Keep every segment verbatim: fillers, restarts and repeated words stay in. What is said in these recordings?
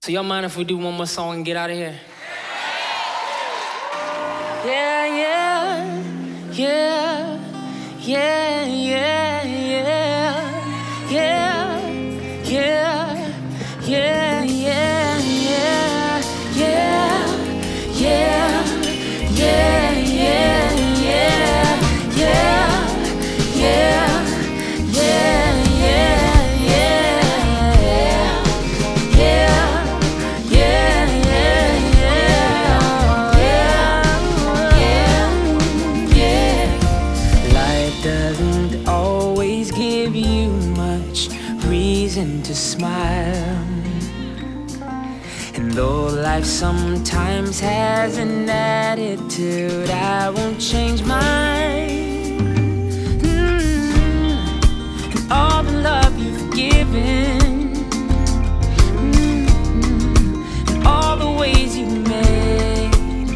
So y'all mind if we do one more song and get out of here? Yeah, yeah, yeah, yeah, yeah, yeah, yeah, yeah, yeah, yeah, yeah, yeah, yeah, yeah, yeah, yeah, yeah. To smile, and though life sometimes has an attitude, I won't change mine. Mm-hmm. And all the love you've given, mm-hmm. and all the ways you made,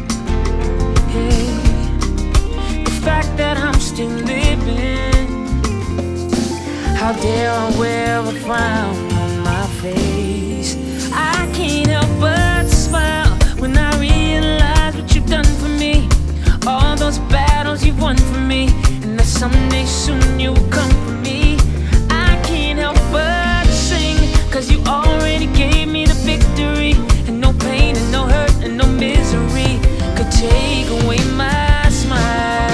hey. The fact that I'm still living, how dare I wear a frown on my face? I can't help but smile when I realize what you've done for me. All those battles you've won for me, and that someday soon you'll come for me. I can't help but sing, cause you already gave me the victory. And no pain and no hurt and no misery could take away my smile.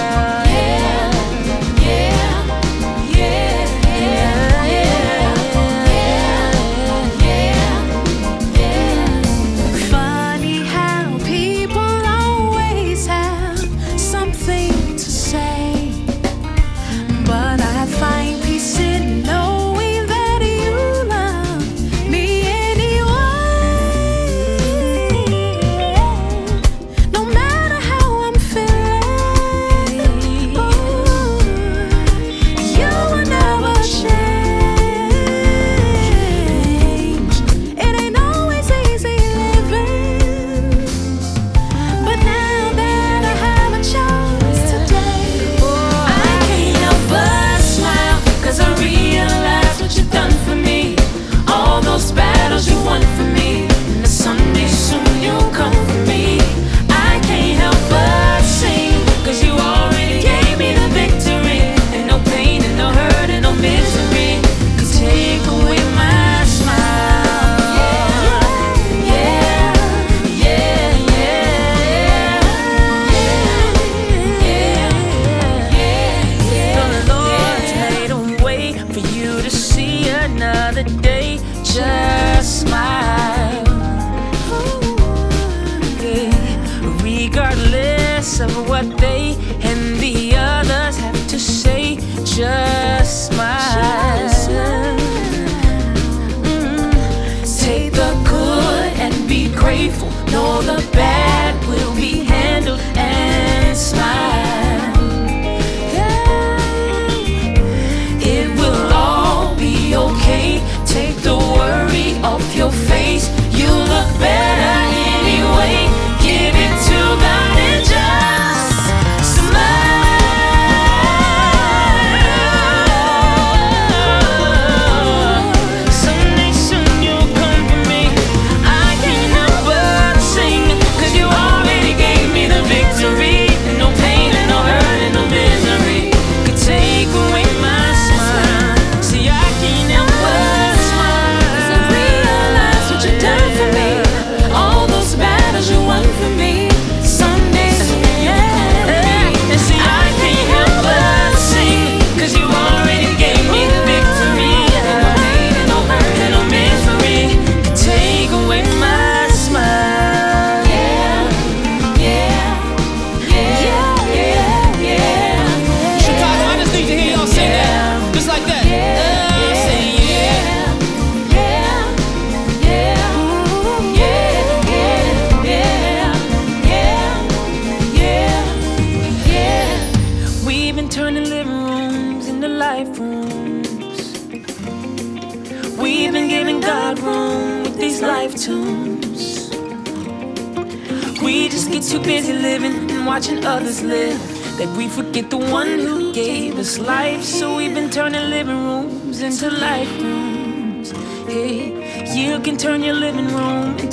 Watching others live, that we forget the one who gave us life. So we've been turning living rooms into life rooms. Hey, you can turn your living room into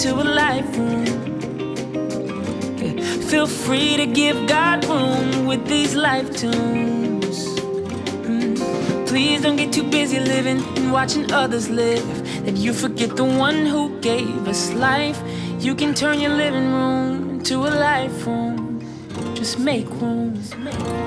life room. Yeah. Feel free to give God room with these life tunes. Mm. Please don't get too busy living and watching others live, that you forget the one who gave us life. You can turn your living room into a life room. Just make room. Just make room.